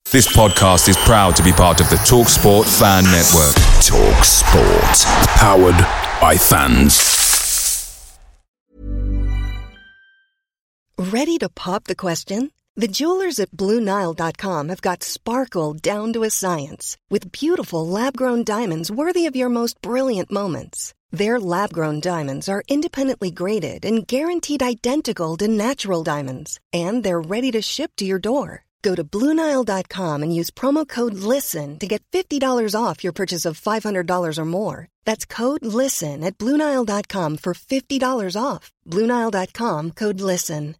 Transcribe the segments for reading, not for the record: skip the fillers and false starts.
This podcast is proud to be part of the TalkSport Fan Network. TalkSport. Powered by fans. Ready to pop the question? The jewelers at BlueNile.com have got sparkle down to a science with beautiful lab-grown diamonds worthy of your most brilliant moments. Their lab-grown diamonds are independently graded and guaranteed identical to natural diamonds. And they're ready to ship to your door. Go to BlueNile.com and use promo code LISTEN to get $50 off your purchase of $500 or more. That's code LISTEN at BlueNile.com for $50 off. BlueNile.com, code LISTEN.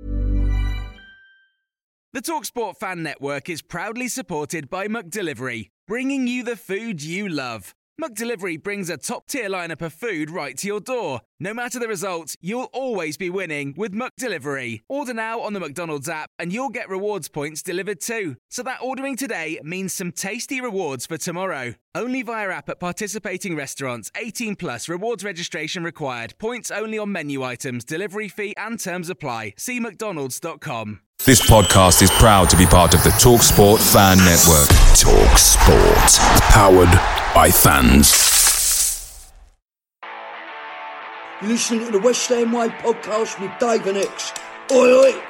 The TalkSport Fan Network is proudly supported by McDelivery, bringing you the food you love. McDelivery brings a top-tier lineup of food right to your door. No matter the result, you'll always be winning with McDelivery. Order now on the McDonald's app and you'll get rewards points delivered too. So that ordering today means some tasty rewards for tomorrow. Only via app at participating restaurants. 18 plus. Rewards registration required. Points only on menu items. Delivery fee and terms apply. See mcdonalds.com. This podcast is proud to be part of the TalkSport Fan Network. TalkSport. Powered by fans. You're listening to the West Ham Way podcast with Dave and X. Oi, oi!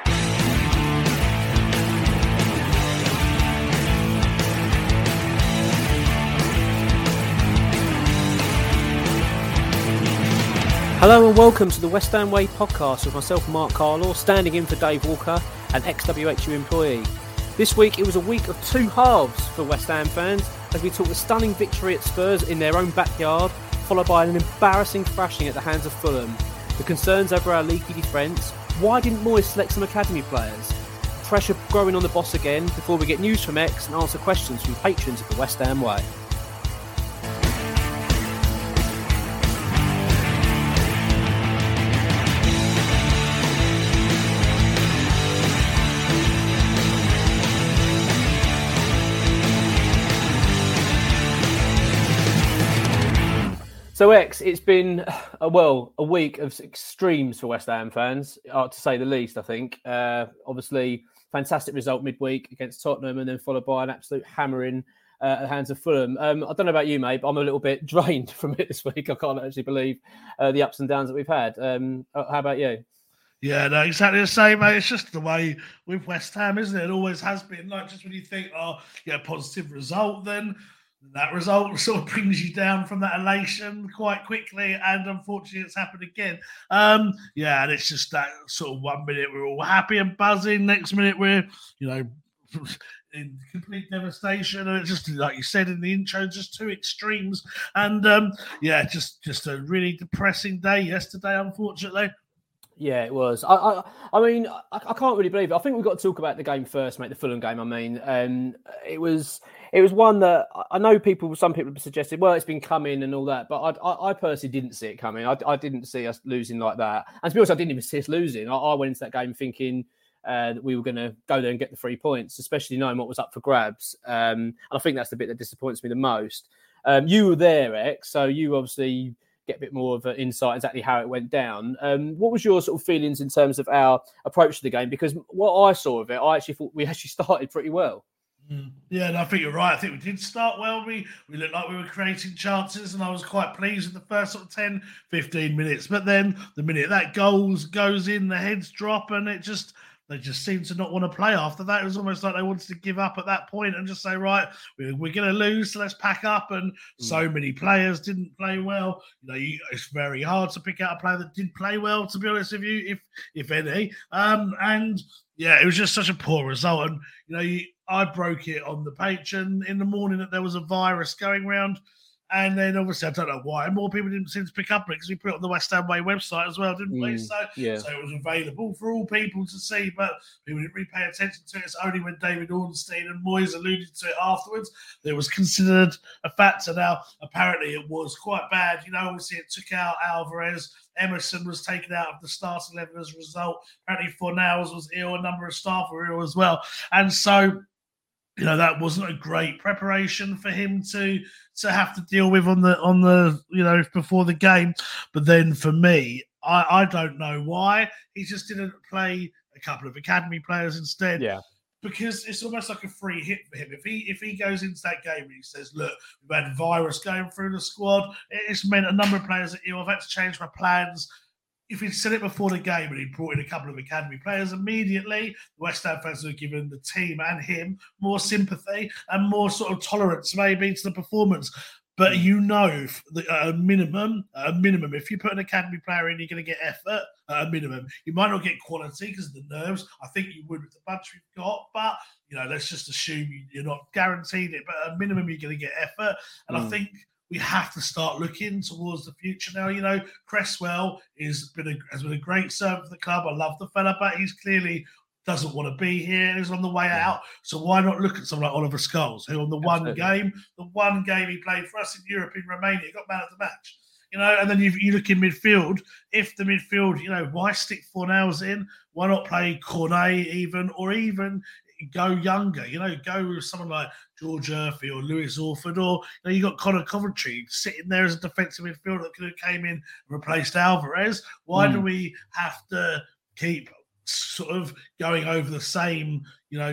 Hello and welcome to the West Ham Way podcast with myself, Mark Carlaw, standing in for Dave Walker, an ex-WHU employee. This week it was a week of two halves for West Ham fans as we took a stunning victory at Spurs in their own backyard, followed by an embarrassing thrashing at the hands of Fulham. The concerns over our leaky defence, why didn't Moyes select some academy players? Pressure growing on the boss again before we get news from X and answer questions from patrons of the West Ham Way. So X, it's been a week of extremes for West Ham fans, to say the least. I think obviously fantastic result midweek against Tottenham, and then followed by an absolute hammering at the hands of Fulham. I don't know about you, mate, but I'm a little bit drained from it this week. I can't actually believe the ups and downs that we've had. How about you? Yeah, no, exactly the same, mate. It's just the way with West Ham, isn't it? It always has been. Like, just when you think, positive result, then that result sort of brings you down from that elation quite quickly, and unfortunately it's happened again. And it's just that sort of 1 minute we're all happy and buzzing, next minute we're, in complete devastation, and it's just like you said in the intro, just two extremes. And just a really depressing day yesterday, unfortunately. Yeah, it was. I mean, I can't really believe it. I think we've got to talk about the game first, mate. The Fulham game. I mean, it was one that I know some people have suggested, well, it's been coming and all that, but I personally didn't see it coming. I didn't see us losing like that. And to be honest, I didn't even see us losing. I went into that game thinking that we were going to go there and get the 3 points, especially knowing what was up for grabs. And I think that's the bit that disappoints me the most. You were there, X, so you obviously get a bit more of an insight exactly how it went down. What was your sort of feelings in terms of our approach to the game? Because what I saw of it, I actually thought we actually started pretty well. Yeah, and I think you're right. I think we did start well. We looked like we were creating chances, and I was quite pleased with the first sort of 10, 15 minutes. But then the minute that goes in, the heads drop, and they just seemed to not want to play after that. It was almost like they wanted to give up at that point and just say, right, we're going to lose, so let's pack up. And so many players didn't play well. It's very hard to pick out a player that did play well, to be honest with you, if any. It was just such a poor result. And, I broke it on the Patreon in the morning that there was a virus going around. And then obviously, I don't know why more people didn't seem to pick up on it because we put it on the West Ham Way website as well, didn't we? So it was available for all people to see, but people didn't really pay attention to it. It's only when David Ornstein and Moyes alluded to it afterwards that it was considered a factor. Now, apparently it was quite bad. Obviously it took out Alvarez. Emerson was taken out of the start 11 as a result. Apparently Fornals was ill. A number of staff were ill as well. And so, that wasn't a great preparation for him to have to deal with on the before the game. But then for me, I don't know why he just didn't play a couple of academy players instead. Yeah. because it's almost like a free hit for him. If he goes into that game and he says, "Look, we've had virus going through the squad. It's meant a number of players that I've had to change my plans." If he'd said it before the game and he brought in a couple of academy players, immediately the West Ham fans would have given the team and him more sympathy and more sort of tolerance maybe to the performance. But at a minimum, if you put an academy player in, you're going to get effort at a minimum. You might not get quality because of the nerves. I think you would with the bunch we've got, but let's just assume you're not guaranteed it. But at a minimum, you're going to get effort. And I think we have to start looking towards the future now. Cresswell has been a great servant for the club. I love the fella, but he's clearly doesn't want to be here and is on the way out. So why not look at someone like Oliver Scholes, who on the one game he played for us in Europe in Romania, got man of the match. And then you look in midfield. If the midfield, why stick Fornals in? Why not play Cornet or even go younger? Go with someone like George Murphy or Lewis Orford, or you got Connor Coventry sitting there as a defensive midfielder that could have came in and replaced Alvarez. Why do we have to keep sort of going over the same,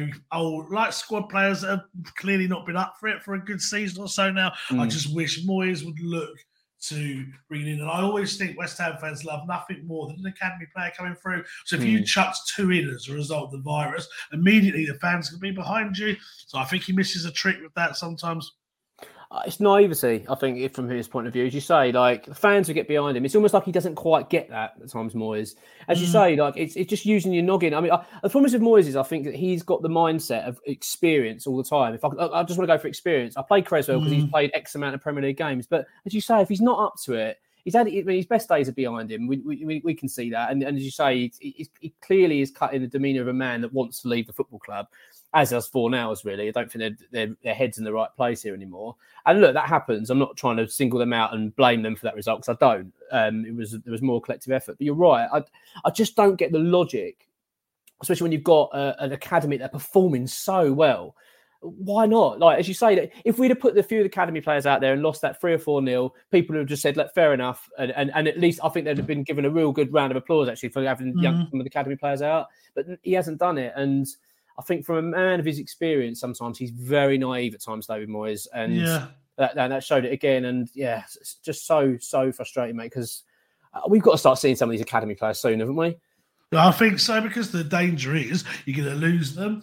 old like squad players that have clearly not been up for it for a good season or so now? I just wish Moyes would look to bring in. And I always think West Ham fans love nothing more than an academy player coming through. So if you chucked 2 in as a result of the virus, immediately the fans can be behind you. So I think he misses a trick with that sometimes. It's naivety, I think, from his point of view. As you say, like, the fans will get behind him. It's almost like he doesn't quite get that at times, Moyes. As you say, like, it's just using your noggin. I mean, the problem with Moyes is I think that he's got the mindset of experience all the time. If I just want to go for experience, I play Cresswell because he's played X amount of Premier League games. But as you say, if he's not up to it, his best days are behind him. We can see that. And as you say, he clearly is cutting the demeanour of a man that wants to leave the football club, as does Fornals, really. I don't think their head's in the right place here anymore. And look, that happens. I'm not trying to single them out and blame them for that result, because I don't. There was more collective effort. But you're right. I just don't get the logic, especially when you've got an academy that are performing so well. Why not? Like, as you say, that if we'd have put a few of the academy players out there and lost that 3 or 4-0, people would have just said, "Look, fair enough." And at least I think they'd have been given a real good round of applause, actually, for having some of the academy players out. But he hasn't done it. And I think from a man of his experience, sometimes he's very naive at times, David Moyes. And that showed it again. And yeah, it's just so frustrating, mate, because we've got to start seeing some of these academy players soon, haven't we? I think so, because the danger is you're going to lose them.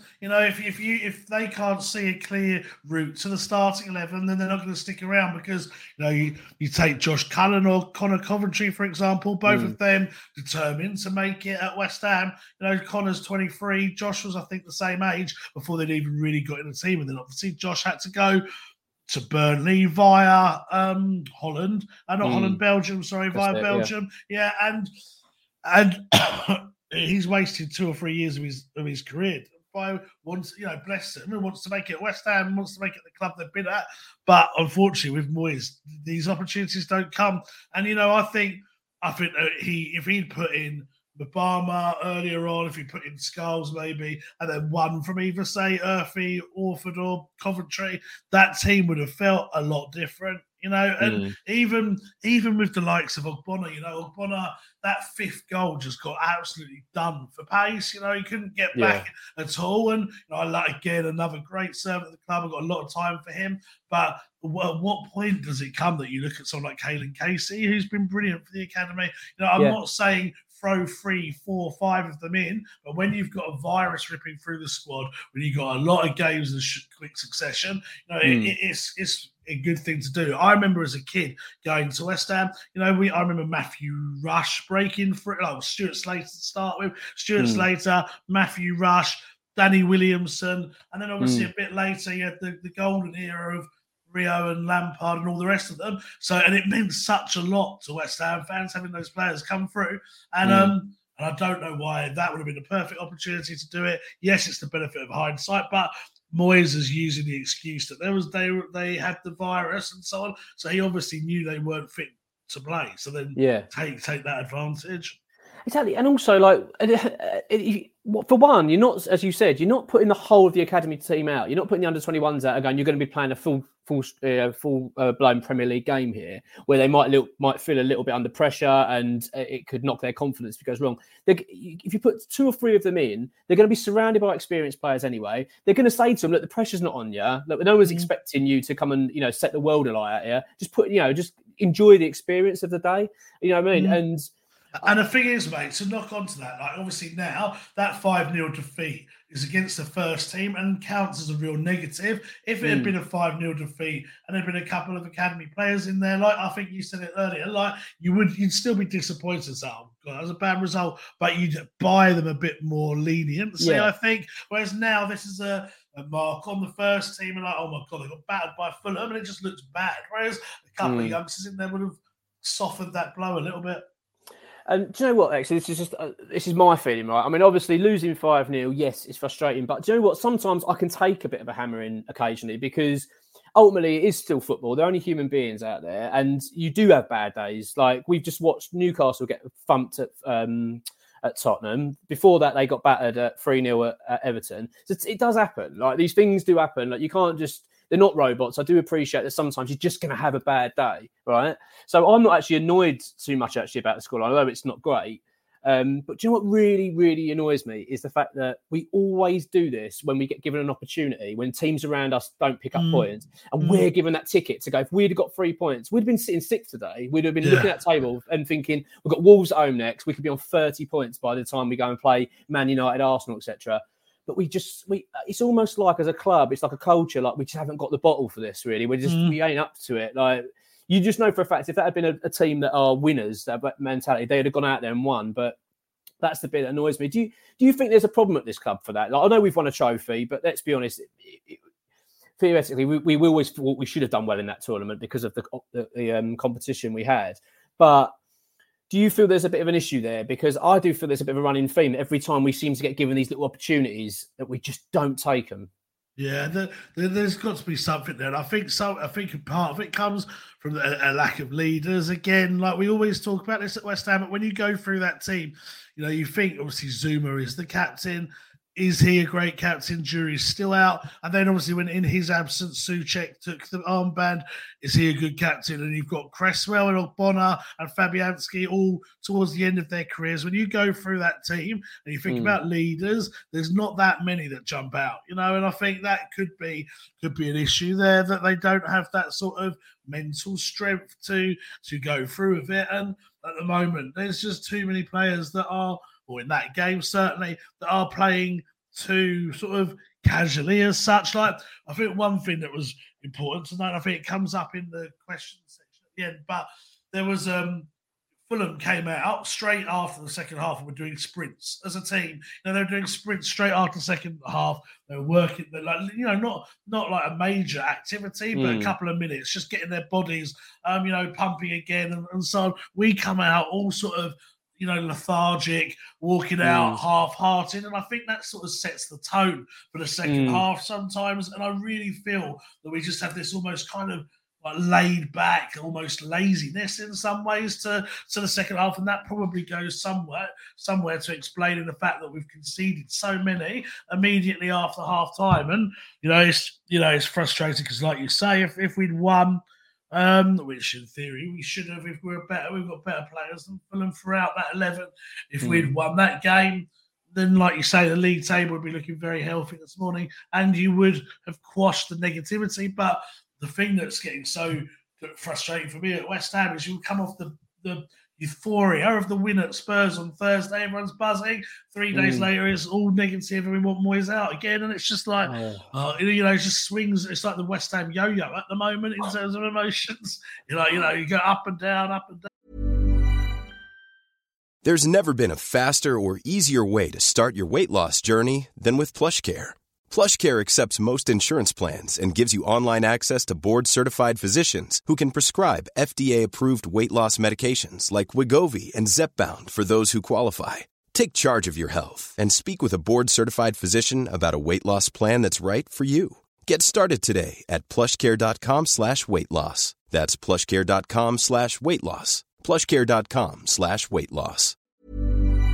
If they can't see a clear route to the starting 11, then they're not going to stick around, because you take Josh Cullen or Connor Coventry, for example, both of them determined to make it at West Ham. Connor's 23, Josh was, I think, the same age before they'd even really got in the team, and then obviously Josh had to go to Burnley via Holland, not Holland, Belgium. Sorry, via Belgium. Yeah, and he's wasted 2 or 3 years of his career. Bless him, and wants to make it at West Ham, wants to make it the club they've been at. But unfortunately, with Moyes, these opportunities don't come. And I think if he'd put in Mbama earlier on, if he put in Scholes maybe, and then one from either, say, Murphy, Orford or Coventry, that team would have felt a lot different. And even with the likes of Ogbonna, that 5th goal just got absolutely done for pace. He couldn't get back at all. And I like, again, another great servant of the club. I've got a lot of time for him. But at what point does it come that you look at someone like Caelan Casey, who's been brilliant for the academy? I'm not saying throw 3, 4, 5 of them in, but when you've got a virus ripping through the squad, when you've got a lot of games in quick succession, it's a good thing to do. I remember as a kid going to West Ham, I remember Matthew Rush breaking through, Stuart Slater to start with, Slater, Matthew Rush, Danny Williamson, and then obviously a bit later you had the golden era of Rio and Lampard and all the rest of them. So, and it meant such a lot to West Ham fans having those players come through. And I don't know why that would have been a perfect opportunity to do it. Yes, it's the benefit of hindsight, but Moyes is using the excuse that they had the virus and so on. So he obviously knew they weren't fit to play. So then take that advantage. Exactly, and also for one, you're not, as you said, you're not putting the whole of the academy team out. You're not putting the under-21s out and going, you're going to be playing a full blown Premier League game here, where they might feel a little bit under pressure and it could knock their confidence if it goes wrong. If you put 2 or 3 of them in, they're going to be surrounded by experienced players anyway. They're going to say to them, look, the pressure's not on you. Look, no one's expecting you to come and set the world alight out here. Just enjoy the experience of the day. You know what I mean? And the thing is, mate, to knock onto that, like obviously now that 5-0 defeat is against the first team and counts as a real negative. If it had been a 5-0 defeat and there'd been a couple of academy players in there, like I think you said it earlier, like you'd still be disappointed. So, oh God, that was a bad result, but you'd buy them a bit more leniency, I think. Whereas now this is a mark on the first team and like, oh my God, they got battered by Fulham and it just looks bad. Whereas a couple of youngsters in there would have softened that blow a little bit. And do you know what, actually, this is my feeling, right? I mean, obviously, losing 5-0, yes, it's frustrating. But do you know what? Sometimes I can take a bit of a hammering occasionally because ultimately it is still football. They're only human beings out there. And you do have bad days. Like, we've just watched Newcastle get thumped at Tottenham. Before that, they got battered at 3-0 at Everton. So it does happen. Like, these things do happen. Like, you can't just... They're not robots. I do appreciate that sometimes you're just going to have a bad day, right? So I'm not actually annoyed too much actually about the scoreline, although it's not great. But do you know what really, really annoys me is the fact that we always do this when we get given an opportunity, when teams around us don't pick up points, and we're given that ticket to go. If we'd have got 3 points, we'd have been sitting 6th today. We'd have been looking at the table and thinking, we've got Wolves at home next. We could be on 30 points by the time we go and play Man United, Arsenal, etc. But it's almost like as a club, it's like a culture, like we just haven't got the bottle for this, really. We ain't up to it. Like, you just know for a fact, if that had been a team that are winners, that mentality, they'd have gone out there and won. But that's the bit that annoys me. Do you think there's a problem at this club for that? Like, I know we've won a trophy, but let's be honest, theoretically, we always thought we should have done well in that tournament because of the competition we had. But do you feel there's a bit of an issue there? Because I do feel there's a bit of a running theme. Every time we seem to get given these little opportunities, that we just don't take them. Yeah, there's got to be something there. And I think part of it comes from a lack of leaders. Again, like we always talk about this at West Ham, but when you go through that team, you think obviously Zuma is the captain. Is he a great captain? Jury's still out. And then obviously when in his absence, Souček took the armband. Is he a good captain? And you've got Cresswell and Ogbonna and Fabianski all towards the end of their careers. When you go through that team and you think about leaders, there's not that many that jump out, and I think that could be an issue there, that they don't have that sort of mental strength to go through with it. And at the moment, there's just too many players that are, or in that game certainly, that are playing too sort of casually as such. Like, I think one thing that was important to note, I think it comes up in the question section at the end, but there was Fulham came out straight after the second half and were doing sprints as a team. They were doing sprints straight after the second half. They were working, not like a major activity, but a couple of minutes, just getting their bodies, pumping again and so on. We come out all sort of, lethargic, walking out half-hearted. And I think that sort of sets the tone for the second half sometimes. And I really feel that we just have this almost kind of like laid back, almost laziness in some ways to the second half. And that probably goes somewhere to explaining the fact that we've conceded so many immediately after half time. And, it's frustrating because, like you say, if we'd won, which in theory we should have, if we've got better players than Fulham throughout that 11. If we'd won that game, then, like you say, the league table would be looking very healthy this morning, and you would have quashed the negativity. But the thing that's getting so frustrating for me at West Ham is you come off the euphoria of the win at Spurs on Thursday. Everyone's buzzing. 3 days later, it's all negative and we want Moyes out again. And it's just like, it just swings. It's like the West Ham yo-yo at the moment in terms of emotions. You go up and down, up and down. There's never been a faster or easier way to start your weight loss journey than with PlushCare. PlushCare accepts most insurance plans and gives you online access to board-certified physicians who can prescribe FDA-approved weight loss medications like Wegovy and Zepbound for those who qualify. Take charge of your health and speak with a board-certified physician about a weight loss plan that's right for you. Get started today at plushcare.com/weight-loss. That's plushcare.com/weight-loss. plushcare.com/weight-loss.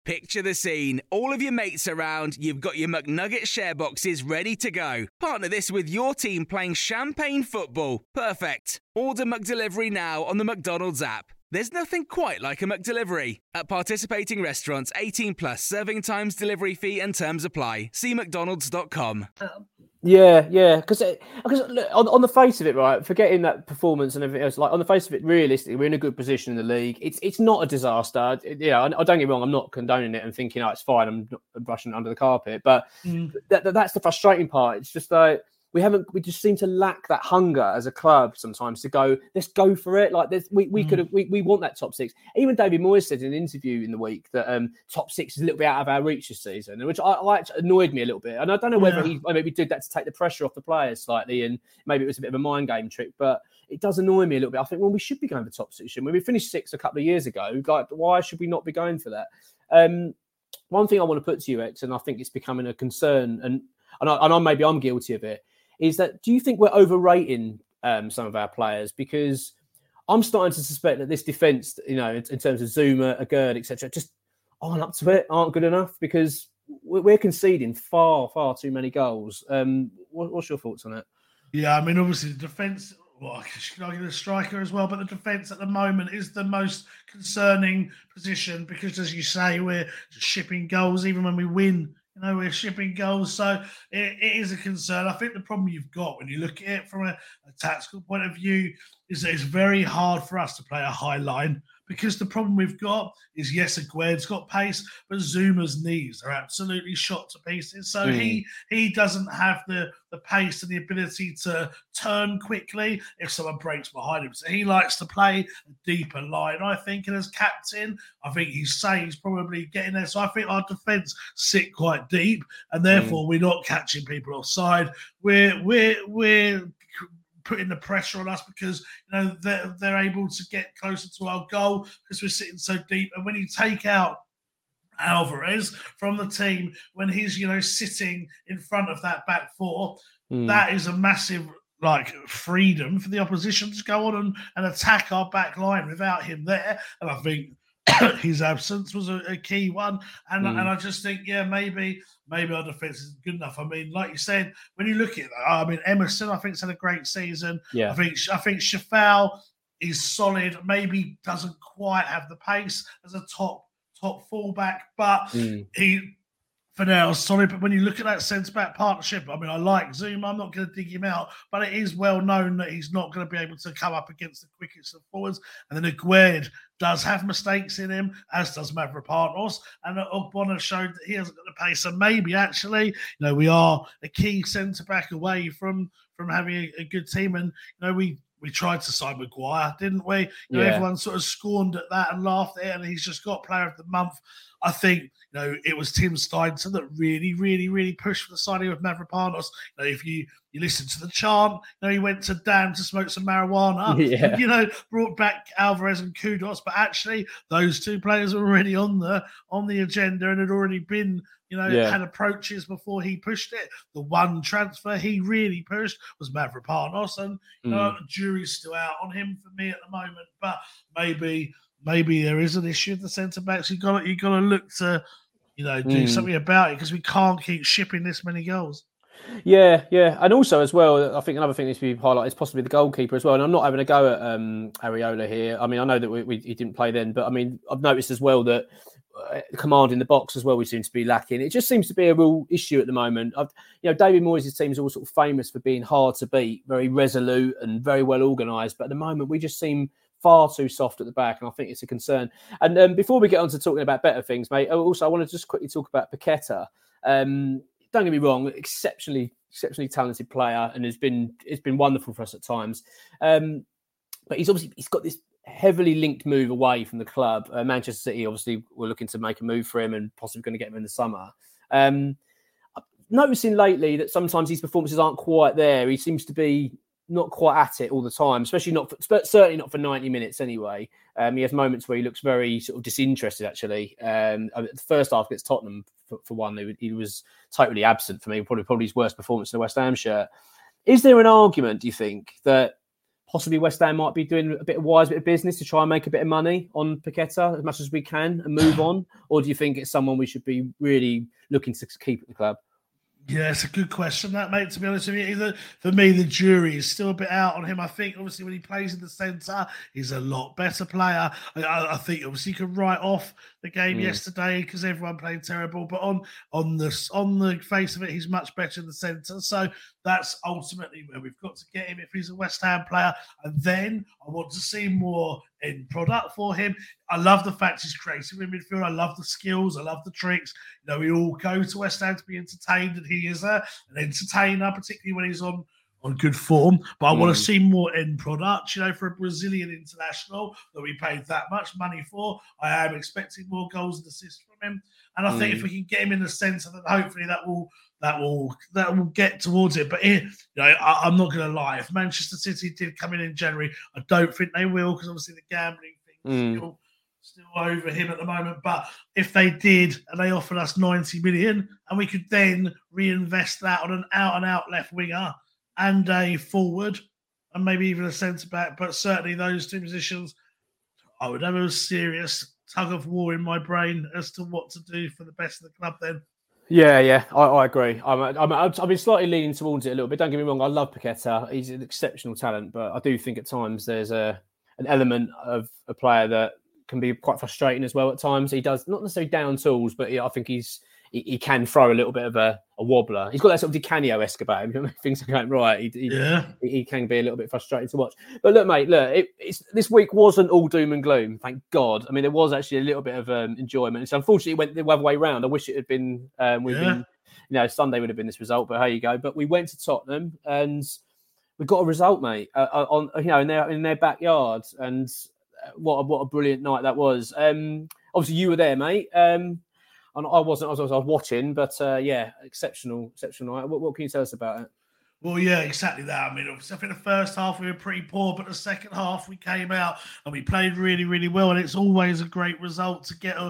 Picture the scene. All of your mates around, you've got your McNugget share boxes ready to go. Partner this with your team playing champagne football. Perfect. Order McDelivery now on the McDonald's app. There's nothing quite like a McDelivery. At participating restaurants, 18 plus, serving times, delivery fee and terms apply. See mcdonalds.com. Yeah, because look, on the face of it, right, forgetting that performance and everything else, like on the face of it, realistically, we're in a good position in the league. It's not a disaster. Yeah, I don't get me wrong. I'm not condoning it and thinking, it's fine. I'm not brushing it under the carpet. But that's the frustrating part. It's just like we just seem to lack that hunger as a club sometimes to go, let's go for it. Like we want that top six. Even David Moyes said in an interview in the week that top six is a little bit out of our reach this season, which annoyed me a little bit. And I don't know whether he maybe did that to take the pressure off the players slightly, and maybe it was a bit of a mind game trick, but it does annoy me a little bit. I think, well, we should be going for top six. When we finished sixth a couple of years ago, like, why should we not be going for that? One thing I want to put to you, X, and I think it's becoming a concern, and maybe I'm guilty of it, is that, do you think we're overrating some of our players? Because I'm starting to suspect that this defence, in terms of Zuma, Agerd, etc., just aren't up to it, aren't good enough, because we're conceding far, far too many goals. What's your thoughts on it? Yeah, I mean, obviously the defence, I should argue the striker as well, but the defence at the moment is the most concerning position because, as you say, we're just shipping goals even when we win. We're shipping goals, so it is a concern. I think the problem you've got when you look at it from a tactical point of view is that it's very hard for us to play a high line, because the problem we've got is, yes, Aguerd's got pace, but Zuma's knees are absolutely shot to pieces. So he doesn't have the pace and the ability to turn quickly if someone breaks behind him. So he likes to play a deeper line, I think. And as captain, I think he's probably getting there. So I think our defence sit quite deep, and therefore we're not catching people offside. We're putting the pressure on us because they're able to get closer to our goal because we're sitting so deep. And when you take out Alvarez from the team, when he's sitting in front of that back four, that is a massive freedom for the opposition to go on and attack our back line without him there. And I think his absence was a key one, and I just think, maybe our defence isn't good enough. I mean, like you said, when you look at that, I mean, Emerson, I think, has had a great season. Yeah. I think Shafal is solid. Maybe doesn't quite have the pace as a top fullback, but he, for now, solid. But when you look at that centre-back partnership, I mean, I like Zuma. I'm not going to dig him out, but it is well known that he's not going to be able to come up against the quickest of forwards. And then Aguerd does have mistakes in him, as does Mavropanos. And Ogbonna showed that he hasn't got the pace. And maybe, actually, we are a key centre-back away from having a good team. And, we tried to sign Maguire, didn't we? Everyone sort of scorned at that and laughed at it, and he's just got Player of the Month. I think, it was Tim Steinson that really, really, really pushed for the signing of Mavropanos. If you listen to the chant, he went to Dan to smoke some marijuana. Brought back Alvarez and Kudos, but actually those two players were already on the agenda and had already been, had approaches before he pushed it. The one transfer he really pushed was Mavropanos, and the jury's still out on him for me at the moment. But maybe there is an issue with the centre backs. You've got to look to, do something about it, because we can't keep shipping this many goals. Yeah, and also as well, I think another thing that needs to be highlighted is possibly the goalkeeper as well. And I'm not having a go at Areola here. I mean, I know that he didn't play then, but I mean, I've noticed as well that command in the box as well, we seem to be lacking. It just seems to be a real issue at the moment. David Moyes' team is all sort of famous for being hard to beat, very resolute and very well organised. But at the moment, we just seem far too soft at the back, and I think it's a concern. And before we get on to talking about better things, mate, also I want to just quickly talk about Paqueta. Don't get me wrong, exceptionally talented player, and it's been wonderful for us at times. But he's got this heavily linked move away from the club. Manchester City obviously were looking to make a move for him and possibly going to get him in the summer. Noticing lately that sometimes his performances aren't quite there. He seems to be not quite at it all the time, certainly not for 90 minutes anyway. He has moments where he looks very sort of disinterested, actually. The first half against Tottenham, for one, he was totally absent for me, probably his worst performance in the West Ham shirt. Is there an argument, do you think, that possibly West Ham might be doing a bit of business to try and make a bit of money on Paqueta as much as we can and move on? Or do you think it's someone we should be really looking to keep at the club? Yeah, it's a good question, that, mate, to be honest with you. For me, the jury is still a bit out on him. I think, obviously, when he plays in the centre, he's a lot better player. I think, obviously, you can write off the game yesterday because everyone played terrible. But on the face of it, he's much better in the centre. So that's ultimately where we've got to get him if he's a West Ham player. And then I want to see more end product for him. I love the fact he's creative in midfield. I love the skills. I love the tricks. You know, we all go to West Ham to be entertained, and he is an entertainer, particularly when he's on good form. But I want to see more end product. You know, for a Brazilian international that we paid that much money for, I am expecting more goals and assists from him. And I think if we can get him in the centre, then hopefully that will get towards it. But I'm not going to lie. If Manchester City did come in January, I don't think they will, because obviously the gambling thing is still over him at the moment. But if they did and they offered us 90 million, and we could then reinvest that on an out-and-out left winger and a forward and maybe even a centre-back, but certainly those two positions, I would have a serious tug of war in my brain as to what to do for the best of the club then. Yeah, I agree. I've been slightly leaning towards it a little bit. Don't get me wrong, I love Paqueta. He's an exceptional talent, but I do think at times there's an element of a player that can be quite frustrating as well at times. He does, not necessarily down tools, but I think he can throw a little bit of a wobbler. He's got that sort of Di Canio-esque about him. Things are going right. He can be a little bit frustrating to watch. But look, mate, this week wasn't all doom and gloom, thank God. I mean, there was actually a little bit of enjoyment. So unfortunately, it went the other way round. I wish it had been, Sunday would have been this result, but here you go. But we went to Tottenham and we got a result, mate, in their backyard. And what a brilliant night that was. Obviously, you were there, mate. And I wasn't. I was watching, but exceptional night. What can you tell us about it? Well, yeah, exactly that. I mean, obviously, I think the first half we were pretty poor, but the second half we came out and we played really, really well. And it's always a great result to get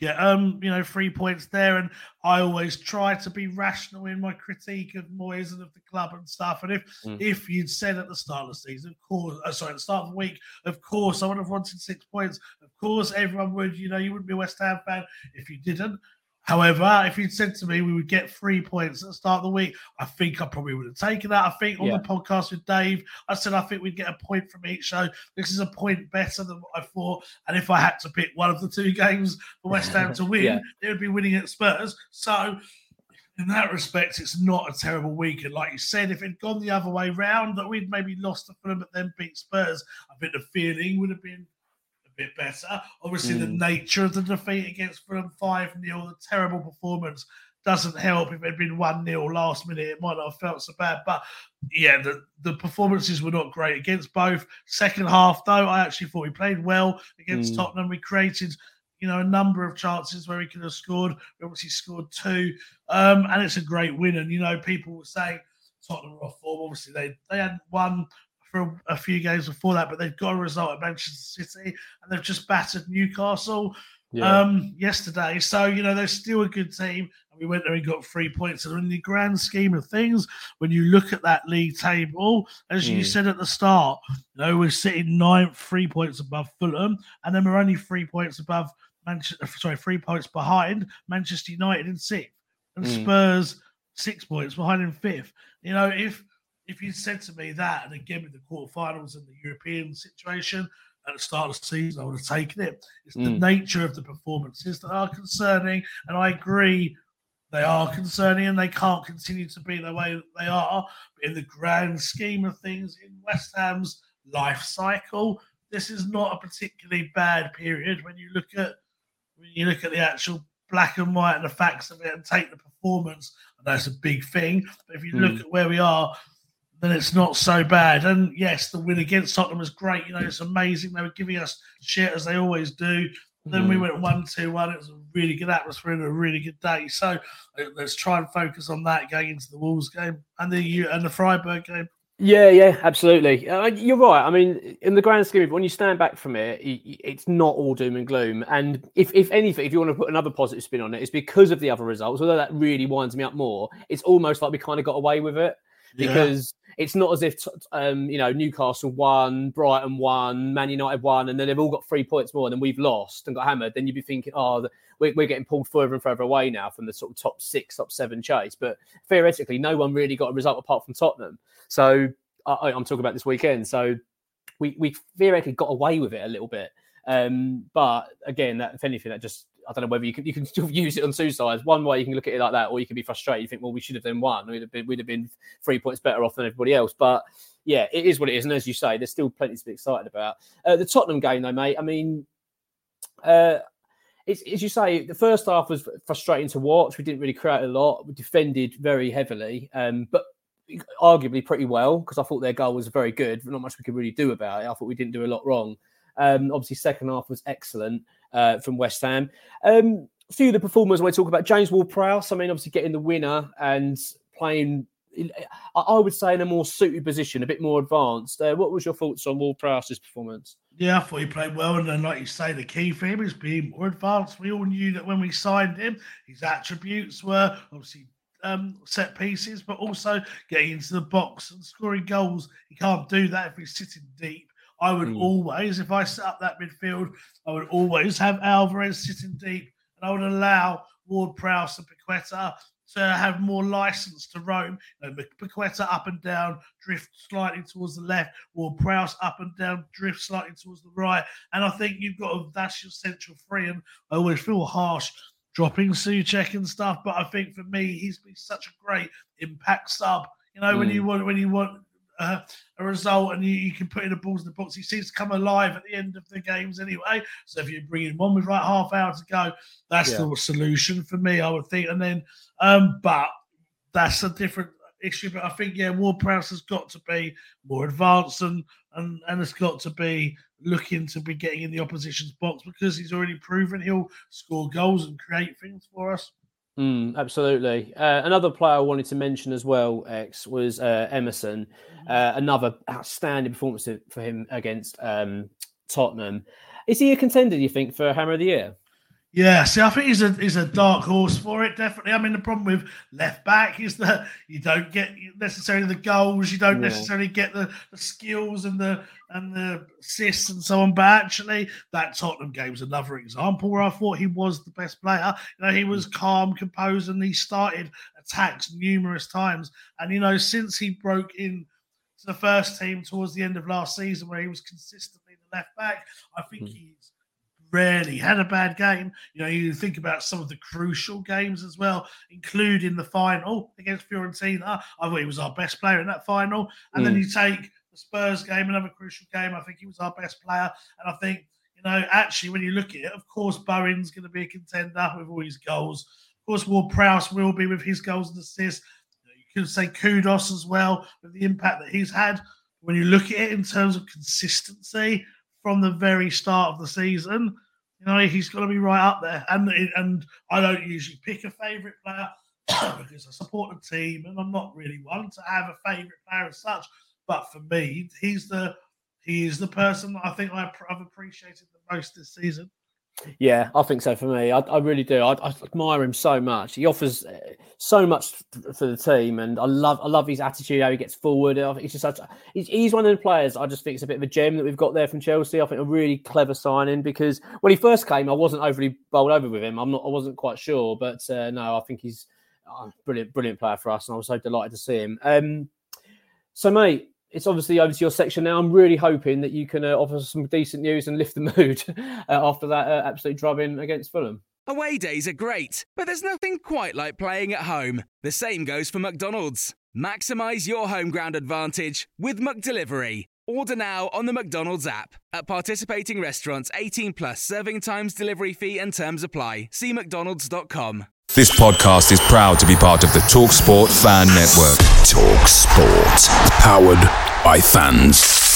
3 points there. And I always try to be rational in my critique of Moyes and of the club and stuff. And if you'd said at the start of the season, at the start of the week, of course, I would have wanted 6 points. Of course, everyone would. You wouldn't be a West Ham fan if you didn't. However, if you'd said to me we would get 3 points at the start of the week, I think I probably would have taken that. I think on the podcast with Dave, I said I think we'd get a point from each. So this is a point better than what I thought. And if I had to pick one of the two games for West Ham to win, they would be winning at Spurs. So in that respect, it's not a terrible week. And like you said, if it had gone the other way round, that we'd maybe lost to Fulham but then beat Spurs, I think the feeling would have been bit better. Obviously, the nature of the defeat against Fulham 5-0, the terrible performance doesn't help. If it had been 1-0 last minute, it might not have felt so bad. But yeah, the performances were not great against both. Second half, though, I actually thought we played well against Tottenham. We created, a number of chances where we could have scored. We obviously scored 2. And it's a great win. And, people were saying Tottenham were off form. Obviously, they hadn't won for a few games before that, but they've got a result at Manchester City and they've just battered Newcastle yesterday. So, they're still a good team. And we went there and got 3 points. And in the grand scheme of things, when you look at that league table, as you said at the start, we're sitting 9th, 3 points above Fulham, and then we're only 3 points above 3 points behind Manchester United in 6th, and Spurs 6 points behind in 5th. If you said to me that, and again with the quarterfinals and the European situation at the start of the season, I would have taken it. It's the nature of the performances that are concerning, and I agree they are concerning and they can't continue to be the way that they are. But in the grand scheme of things, in West Ham's life cycle, this is not a particularly bad period when you look at the actual black and white and the facts of it and take the performance. I know it's a big thing, but if you look at where we are, then it's not so bad. And yes, the win against Tottenham was great. It's amazing. They were giving us shit as they always do. Then we went 1-2-1. It was a really good atmosphere and a really good day. So let's try and focus on that going into the Wolves game and the Freiburg game. Yeah, absolutely. You're right. I mean, in the grand scheme of it, when you stand back from it, it's not all doom and gloom. And if anything, if you want to put another positive spin on it, it's because of the other results. Although that really winds me up more, it's almost like we kind of got away with it. because it's not as if Newcastle won, Brighton won, Man United won, and then they've all got 3 points more, and then we've lost and got hammered. Then you'd be thinking, we're getting pulled further and further away now from the sort of top 6, top 7 chase. But theoretically, no one really got a result apart from Tottenham. So I'm talking about this weekend. So we theoretically got away with it a little bit. But again, if anything, that just, I don't know whether you can still use it on two sides. One way you can look at it like that, or you can be frustrated. You think, well, we should have then won. We'd have been 3 points better off than everybody else. But yeah, it is what it is. And as you say, there's still plenty to be excited about. The Tottenham game, though, mate. I mean, it's, as you say, the first half was frustrating to watch. We didn't really create a lot. We defended very heavily, but arguably pretty well, because I thought their goal was very good. Not much we could really do about it. I thought we didn't do a lot wrong. Obviously, second half was excellent from West Ham. A few of the performers when we talk about James Ward-Prowse, I mean, obviously getting the winner and playing, I would say, in a more suited position, a bit more advanced. What was your thoughts on Ward-Prowse's performance? Yeah, I thought he played well. And then, like you say, the key for him is being more advanced. We all knew that when we signed him, his attributes were obviously set pieces, but also getting into the box and scoring goals. He can't do that if he's sitting deep. I would always, if I set up that midfield, I would always have Alvarez sitting deep, and I would allow Ward-Prowse and Paqueta to have more license to roam. Paqueta up and down, drift slightly towards the left, Ward-Prowse up and down, drift slightly towards the right. And I think you've got to, that's your central three. And I always feel harsh dropping Souček and stuff, but I think for me, he's been such a great impact sub. When you want a result and you can put in the balls in the box, he seems to come alive at the end of the games anyway. So if you bring him on with like half hour to go, that's the solution for me, I would think. And then, but that's a different issue. But I think, Ward-Prowse has got to be more advanced and it's got to be looking to be getting in the opposition's box, because he's already proven he'll score goals and create things for us. Absolutely. Another player I wanted to mention as well, X, was Emerson. Another outstanding performance for him against Tottenham. Is he a contender, do you think, for Hammer of the Year? Yeah, see, I think he's a dark horse for it, definitely. I mean, the problem with left back is that you don't get necessarily the goals, you don't necessarily get the skills and the assists and so on. But actually, that Tottenham game was another example where I thought he was the best player. He was calm, composed, and he started attacks numerous times. And since he broke in to the first team towards the end of last season, where he was consistently the left back, I think he's rarely had a bad game. You think about some of the crucial games as well, including the final against Fiorentina. I thought he was our best player in that final. And then you take the Spurs game, another crucial game. I think he was our best player. And I think, actually, when you look at it, of course, Bowen's going to be a contender with all his goals. Of course, Ward-Prowse will be with his goals and assists. You could say Kudos as well with the impact that he's had. When you look at it in terms of consistency from the very start of the season, he's got to be right up there. And I don't usually pick a favourite player because I support the team, and I'm not really one to have a favourite player as such. But for me, he is the person that I think I've appreciated the most this season. Yeah, I think so for me. I really do. I admire him so much. He offers so much for the team, and I love his attitude, how he gets forward. He's just he's one of the players I just think is a bit of a gem that we've got there from Chelsea. I think a really clever signing, because when he first came, I wasn't overly bowled over with him. I wasn't quite sure, but no, I think he's a brilliant player for us, and I was so delighted to see him. So, mate, it's obviously over to your section now. I'm really hoping that you can offer some decent news and lift the mood after that absolute drubbing against Fulham. Away days are great, but there's nothing quite like playing at home. The same goes for McDonald's. Maximise your home ground advantage with McDelivery. Order now on the McDonald's app. At participating restaurants, 18 plus, serving times, delivery fee and terms apply. See mcdonalds.com. This podcast is proud to be part of the TalkSport Fan Network. TalkSport. Powered by fans.